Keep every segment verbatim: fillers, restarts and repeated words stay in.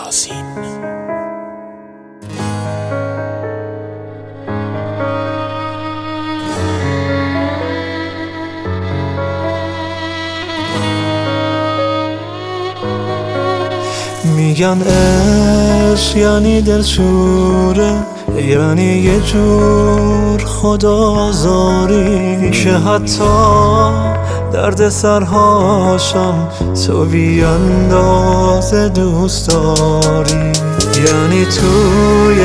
یاسین. میگن عشق یعنی دلشوره، یعنی یه جور خدازاری که حتی درد سرهاشم تو بی اندازه دوست داری. یعنی توی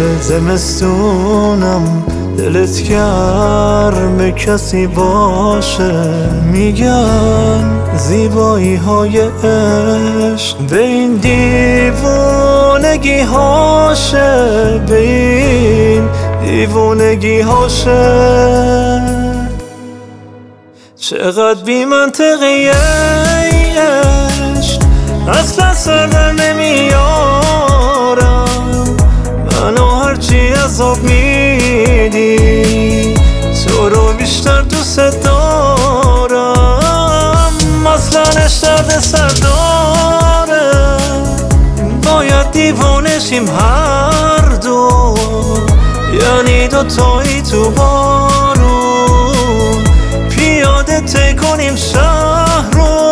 زمستونم دلت گرم کسی باشه. میگن زیبایی های عشق به این دیوونگی هاشه، به این دیوونگی هاشه. چقدر بی منطقی عشق، اصلا سر در نمیارم. منو هرچی عذاب میدی تو رو بیشتر دوست دارم. اصلا درد سر داره، باید دیوانه شیم هر دو، یعنی دوتایی تو بارون پیاده طی کنیم شهر رو.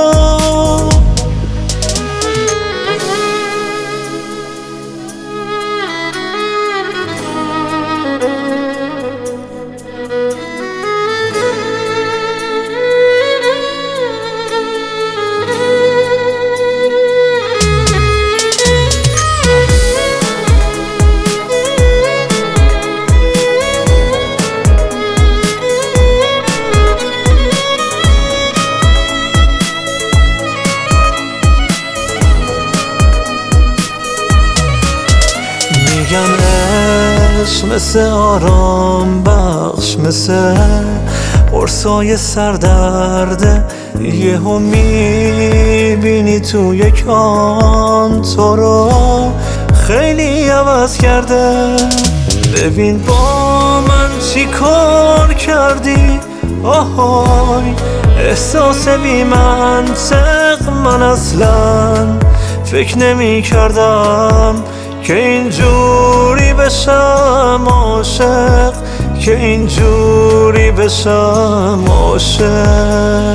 میگن عشق مثل آرام بخش، مثل قرصای سردرده. یهو میبینی تو یک آن تو رو خیلی عوض کرده. ببین با من چی کار کردی، آهای احساس بی منطق. من اصلا فکر نمی کردم که اینجوری بشم عاشق، که اینجوری بشم عاشق.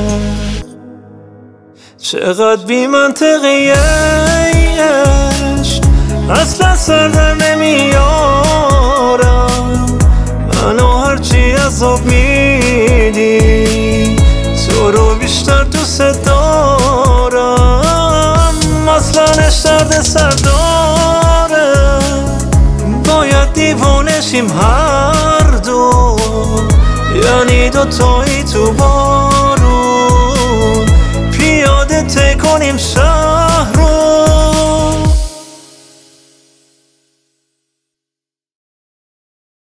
چقدر بی منطقی عشق، اصلا سر در نمیارم. منو هرچی عذاب میدی تو رو بیشتر دوست دارم. اصلا درد سر داره، باید دیوانه شیم هر دو، یعنی دوتایی تو بارون پیاده طی کنیم شهر.